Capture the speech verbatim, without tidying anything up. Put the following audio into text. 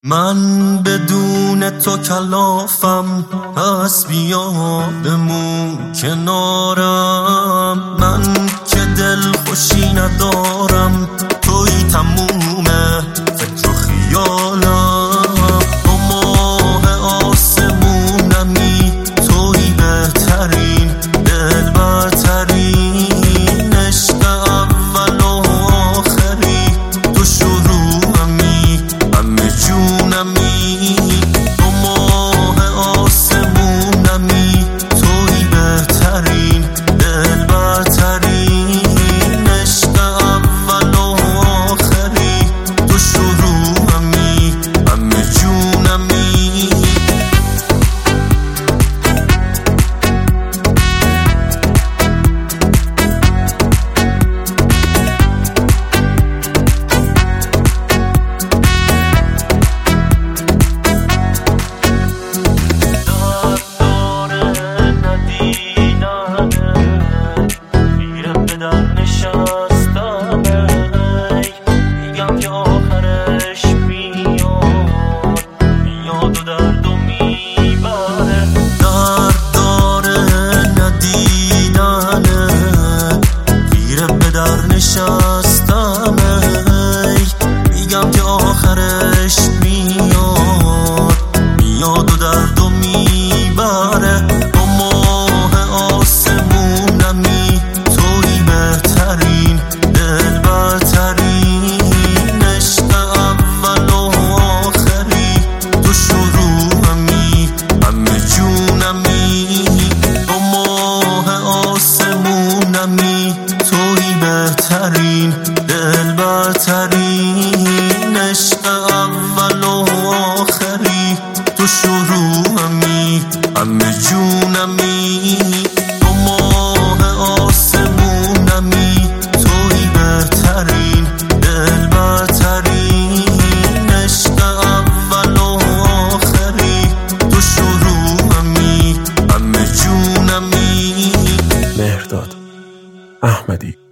من بدون تو کلافم، پس بیا بمون کنارم. من که دل خوشی ندارم، توی تمومه فکر و خیالم. تو ماه آسمونمی، توی بهترین دل برترین عشق اول و آخری. تو شروعمی همه جونمی، تو ماه آسمونمی، توی بهترین دل برترین عشق اول و آخری. تو شروعمی همه جونمی. نشستم ای میگم که آخرش میاد میاد و درد و میبره. تو ماه آسمونمی، توی بهترین دل برترین عشق اول و آخری. تو شروعمی همه جونمی، تو ماه آسمونمی، توی بهترین دل برترین عشق اول و آخری. تو شروعمی همه جونمی، تو ماه آسمونمی، توی بهترین دل برترین عشق اول و آخری. تو شروعمی همه جونمی. مهرداد احمدی.